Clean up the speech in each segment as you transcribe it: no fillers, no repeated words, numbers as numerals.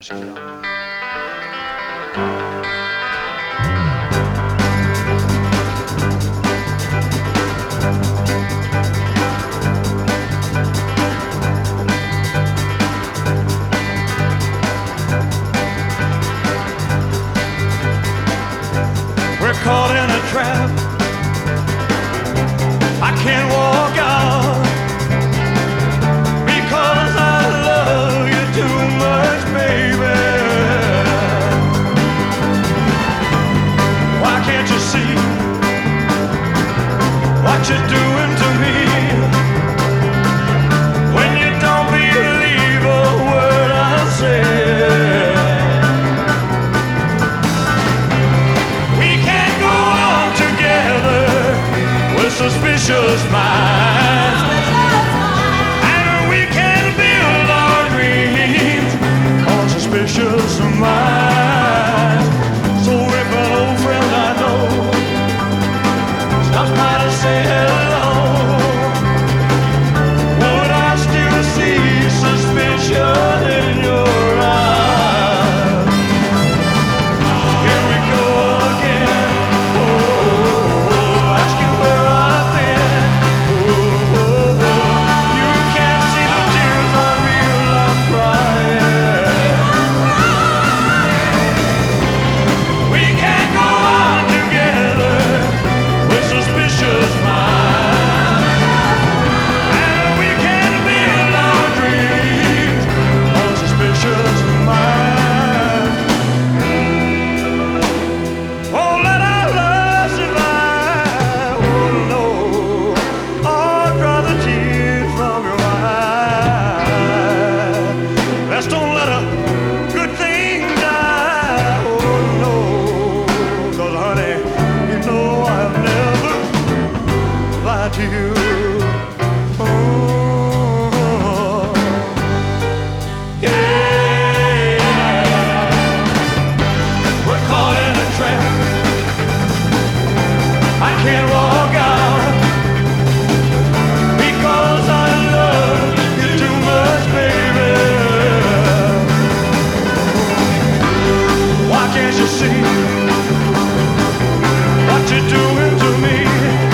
Check it out. We're caught in a trap. I can't walk out because I love you too much, baby. Why can't you see what you're doing to me? When you don't believe a word I say. Suspicious minds, and we can build our dreams on suspicious minds. So if an old friend I know stops by to say hello, would I still see suspicion in your eyes? Here we go again. To you. Oh, yeah. We're caught in a trap. I can't walk out because I love you too much, baby. Why can't you see what you're doing to me?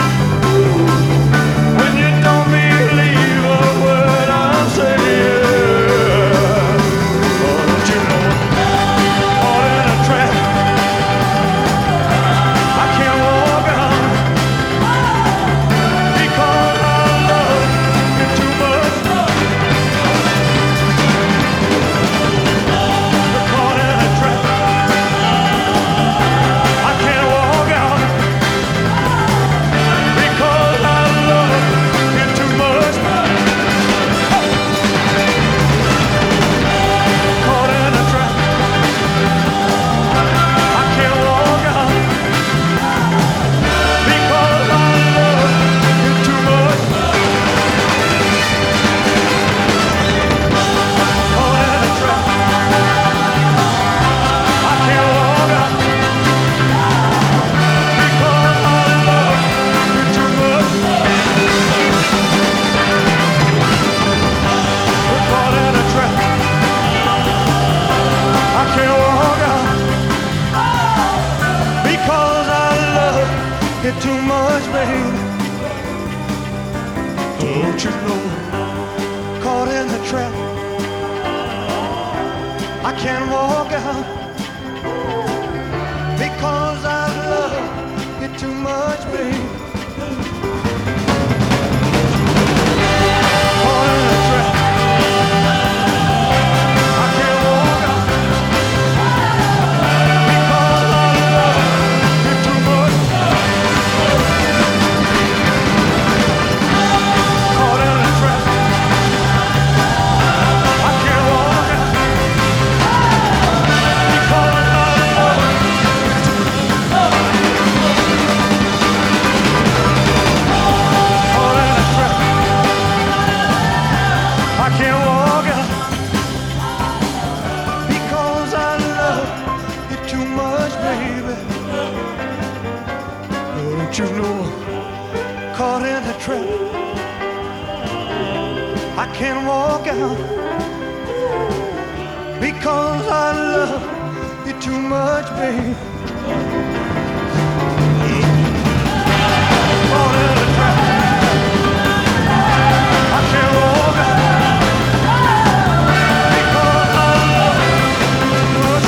Too much, baby. Don't you know? Caught in the trap. I can't walk out because I love you too much, baby. Caught in the trap. I can't walk out because I love you too much. Don't you know, caught in a trap. I can't walk out because because I love you too much, baby. Caught in a trap. I can't walk because I love you too much.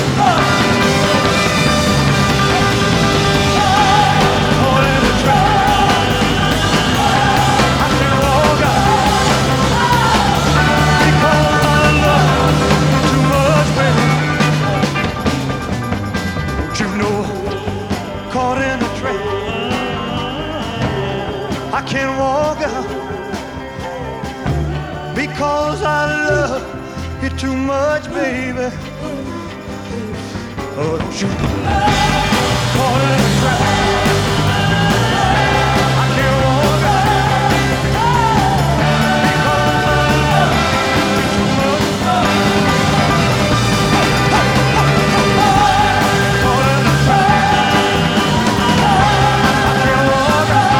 Caught in a trap. I can't walk because I love you too much, baby. Don't you know? Caught in a trap. I can't walk out because I love you too much, baby. Oh, don't you caught in a trap? I can't walk out because I love you too much. Caught in a trap. I can't walk out.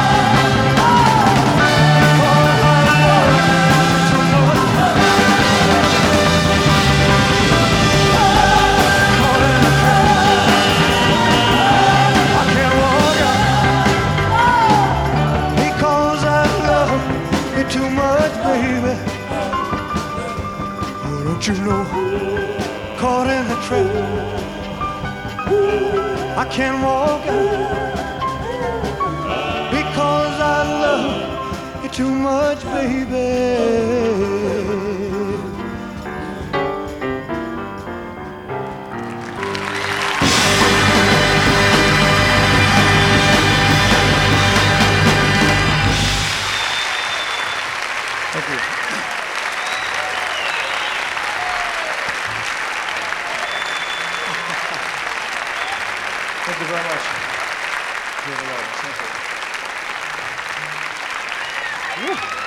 Too much, baby. Oh, don't you know? Caught in a trap. I can't walk out because I love you too much, baby. Thank you. Thank you very much. Thank you. Woo.